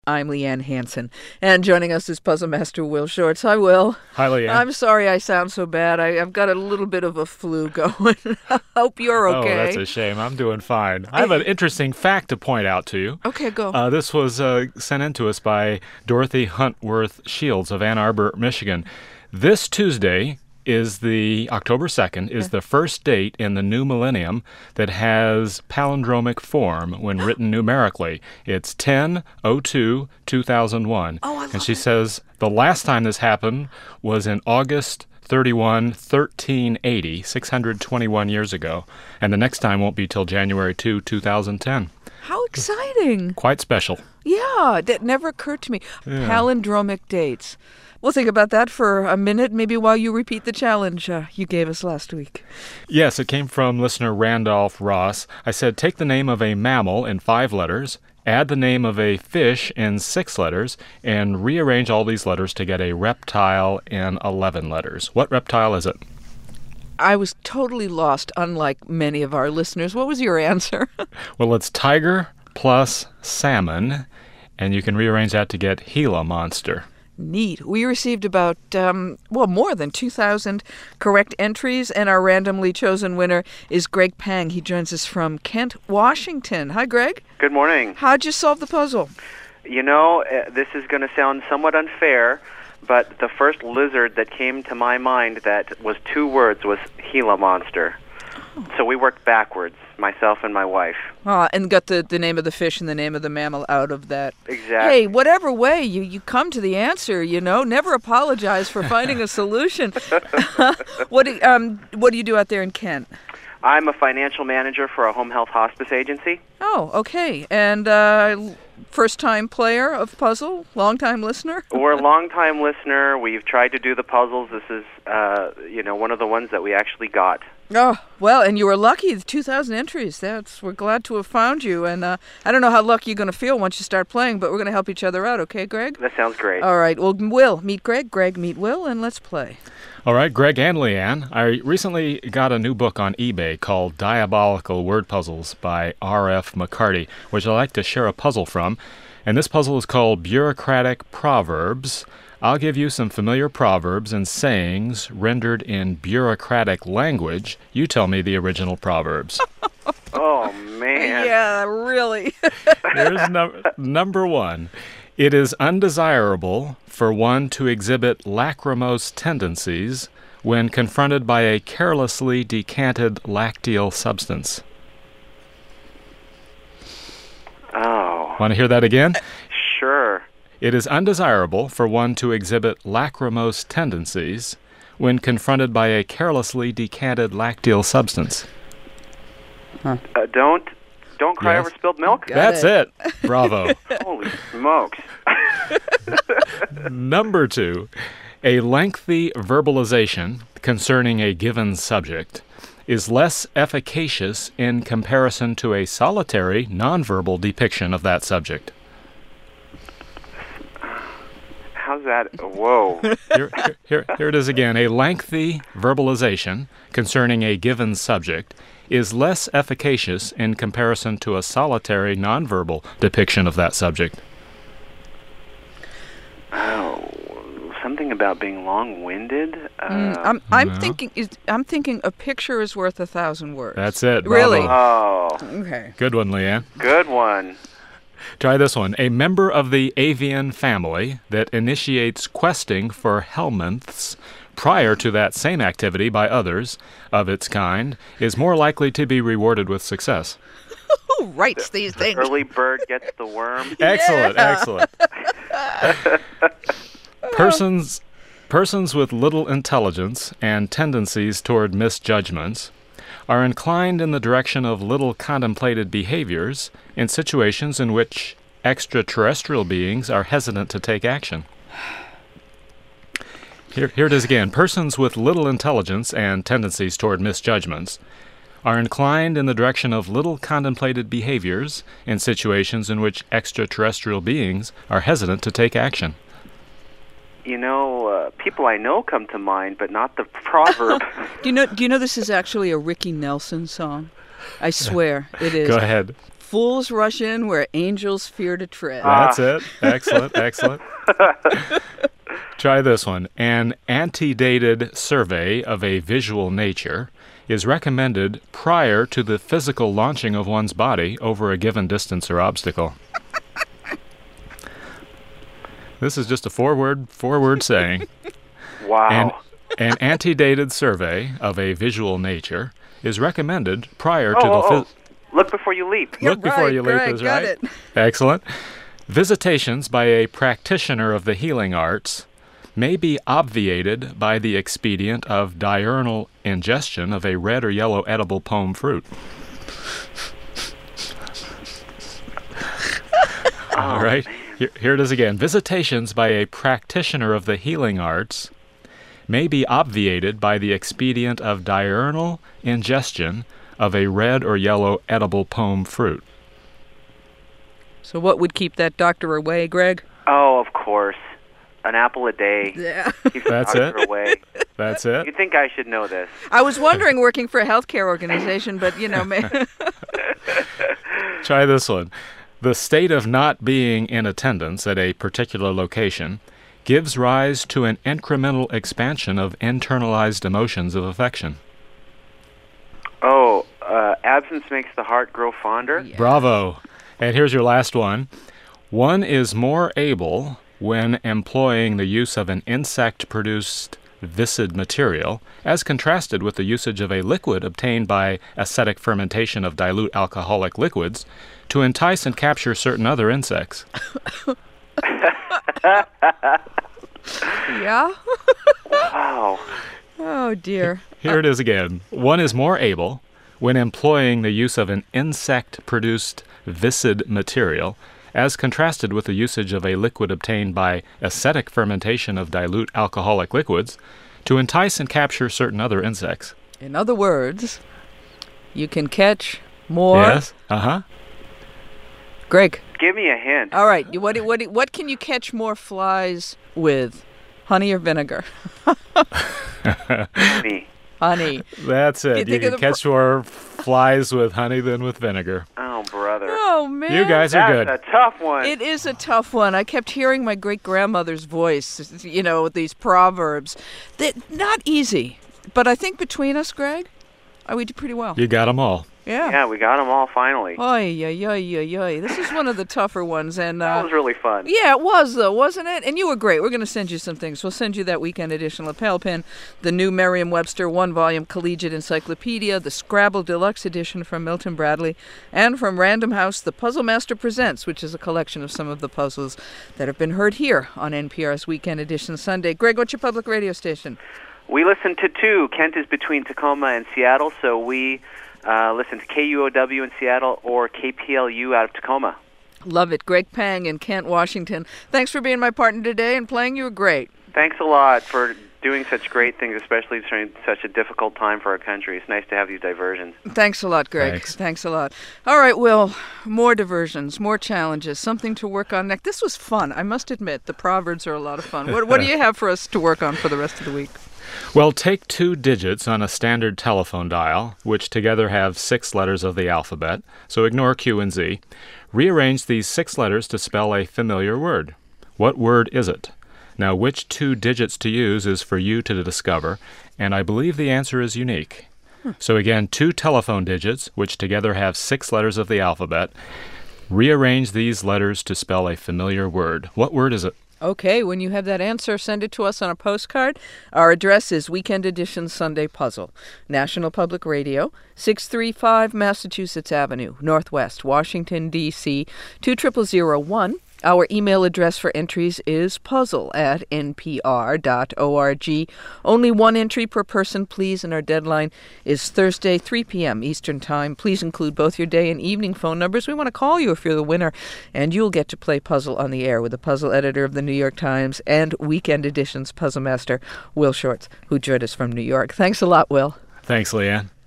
I'm Leanne Hansen, and joining us is Puzzle Master Will Shorts. Hi, Will. Hi, Leanne. I'm sorry I sound so bad. I've got a little bit of a flu going. I hope you're okay. Oh, that's a shame. I'm doing fine. I have an interesting fact to point out to you. Okay, go. This was sent in to us by Dorothy Huntworth Shields of Ann Arbor, Michigan. This Tuesday is October 2nd, is the first date in the new millennium that has palindromic form when written numerically. It's 10/02/2001. Oh, I love And she it. says the last time this happened was in August 31, 1380, 621 years ago. And the next time won't be till January 2, 2010. How exciting. Quite special. Yeah, that never occurred to me. Palindromic dates. We'll think about that for a minute, maybe while you repeat the challenge you gave us last week. Yes, it came from listener Randolph Ross. I said, take the name of a mammal in 5 letters, add the name of a fish in 6 letters, and rearrange all these letters to get a reptile in 11 letters. What reptile is it? I was totally lost, unlike many of our listeners. What was your answer? Well, it's tiger plus salmon, and you can rearrange that to get Gila monster. Neat. We received about, more than 2,000 correct entries, and our randomly chosen winner is Greg Pang. He joins us from Kent, Washington. Hi, Greg. Good morning. How'd you solve the puzzle? You know, this is going to sound somewhat unfair, but the first lizard that came to my mind that was 2 words was Gila monster. So we worked backwards, myself and my wife. And got the name of the fish and the name of the mammal out of that. Exactly. Hey, whatever way you come to the answer, never apologize for finding a solution. What do you do out there in Kent? I'm a financial manager for a home health hospice agency. Oh, okay. And first-time player of puzzle, long-time listener? We're a long-time listener. We've tried to do the puzzles. This is, one of the ones that we actually got. Oh, well, and you were lucky, 2,000 entries. We're glad to have found you. And I don't know how lucky you're going to feel once you start playing, but we're going to help each other out, okay, Greg? That sounds great. All right, well, Will, meet Greg, Greg, meet Will, and let's play. All right, Greg and Leanne, I recently got a new book on eBay called Diabolical Word Puzzles by R.F. McCarty, which I'd like to share a puzzle from. And this puzzle is called Bureaucratic Proverbs. I'll give you some familiar proverbs and sayings rendered in bureaucratic language. You tell me the original proverbs. Oh, man. Yeah, really. Here's number 1. It is undesirable for one to exhibit lachrymose tendencies when confronted by a carelessly decanted lacteal substance. Oh. Want to hear that again? Sure. It is undesirable for one to exhibit lachrymose tendencies when confronted by a carelessly decanted lacteal substance. Don't cry Yes. over spilled milk? That's it. Bravo. Holy smokes. Number 2, a lengthy verbalization concerning a given subject is less efficacious in comparison to a solitary, nonverbal depiction of that How's that? Whoa. Here it is again. A lengthy verbalization concerning a given subject is less efficacious in comparison to a solitary, nonverbal depiction of that subject. Oh, something about being long-winded? I'm thinking a picture is worth 1,000 words. That's it. Really? Bravo. Oh, Okay. Good one, Leanne. good one. Try this one. A member of the avian family that initiates questing for helminths prior to that same activity by others of its kind is more likely to be rewarded with success. Who writes these things? Early bird gets the worm. Excellent, excellent. Persons with little intelligence and tendencies toward misjudgments are inclined in the direction of little contemplated behaviors in situations in which extraterrestrial beings are hesitant to take action. Here it is again. Persons with little intelligence and tendencies toward misjudgments are inclined in the direction of little contemplated behaviors in situations in which extraterrestrial beings are hesitant to take action. You know, people I know come to mind, but not the proverb. Do you know this is actually a Ricky Nelson song? I swear it is. Go ahead. Fools rush in where angels fear to tread. That's it. Excellent, excellent. Try this one. An antedated survey of a visual nature is recommended prior to the physical launching of one's body over a given distance or obstacle. This is just a four-word saying. Wow. An antedated survey of a visual nature is recommended prior to the Look before you leap. Look before right, you leap Greg, is got right. it. Excellent. Visitations by a practitioner of the healing arts may be obviated by the expedient of diurnal ingestion of a red or yellow edible pome fruit. All right. Here it is again. Visitations by a practitioner of the healing arts may be obviated by the expedient of diurnal ingestion of a red or yellow edible pome fruit. So what would keep that doctor away, Greg? Oh, of course. An apple a day. Yeah. Keeps the That's doctor it? away. That's it. You'd think I should know this. I was wondering, working for a healthcare organization, but, Try this one. The state of not being in attendance at a particular location gives rise to an incremental expansion of internalized emotions of affection. Oh, absence makes the heart grow fonder? Yeah. Bravo. And here's your last one. One is more able, when employing the use of an insect-produced viscid material, as contrasted with the usage of a liquid obtained by acetic fermentation of dilute alcoholic liquids, to entice and capture certain other insects. Yeah? Wow. Oh, dear. Here it is again. One is more able, when employing the use of an insect-produced viscid material, as contrasted with the usage of a liquid obtained by acetic fermentation of dilute alcoholic liquids, to entice and capture certain other insects. In other words, you can catch more. Yes? Uh-huh. Greg. Give me a hint. All right. What can you catch more flies with? Honey or vinegar? Me. Honey. That's it. You think of can the catch more flies with honey than with vinegar. Oh, brother. Oh, man. You guys are good. That's a tough one. It is a tough one. I kept hearing my great-grandmother's voice, with these proverbs. They're not easy. But I think between us, Greg, we did pretty well. You got them all. Yeah, we got them all finally. Oy, oy, oy, oy, oy. This is one of the tougher ones. And That was really fun. yeah, it was, though, wasn't it? And you were great. We're going to send you some things. We'll send you that weekend edition lapel pin, the new Merriam-Webster one-volume collegiate encyclopedia, the Scrabble Deluxe edition from Milton Bradley, and from Random House, The Puzzle Master Presents, which is a collection of some of the puzzles that have been heard here on NPR's Weekend Edition Sunday. Greg, what's your public radio station? We listen to two. Kent is between Tacoma and Seattle, so we listen to KUOW in Seattle or KPLU out of Tacoma. Love it. Greg Pang in Kent, Washington. Thanks for being my partner today and playing. You were great. Thanks a lot for doing such great things, especially during such a difficult time for our country. It's nice to have these diversions. Thanks a lot, Greg. Thanks a lot. All right, Will, more diversions, more challenges, something to work on next. This was fun. I must admit, the proverbs are a lot of fun. What do you have for us to work on for the rest of the week? Well, take 2 digits on a standard telephone dial, which together have 6 letters of the alphabet, so ignore Q and Z. Rearrange these 6 letters to spell a familiar word. What word is it? Now, which 2 digits to use is for you to discover, and I believe the answer is unique. So again, 2 telephone digits, which together have 6 letters of the alphabet. Rearrange these letters to spell a familiar word. What word is it? Okay, when you have that answer, send it to us on a postcard. Our address is Weekend Edition Sunday Puzzle, National Public Radio, 635 Massachusetts Avenue, Northwest, Washington, D.C., 20001. Our email address for entries is puzzle@npr.org. Only 1 entry per person, please, and our deadline is Thursday, 3 p.m. Eastern Time. Please include both your day and evening phone numbers. We want to call you if you're the winner, and you'll get to play Puzzle on the air with the puzzle editor of the New York Times and Weekend Edition's puzzle master, Will Shortz, who joined us from New York. Thanks a lot, Will. Thanks, Leanne.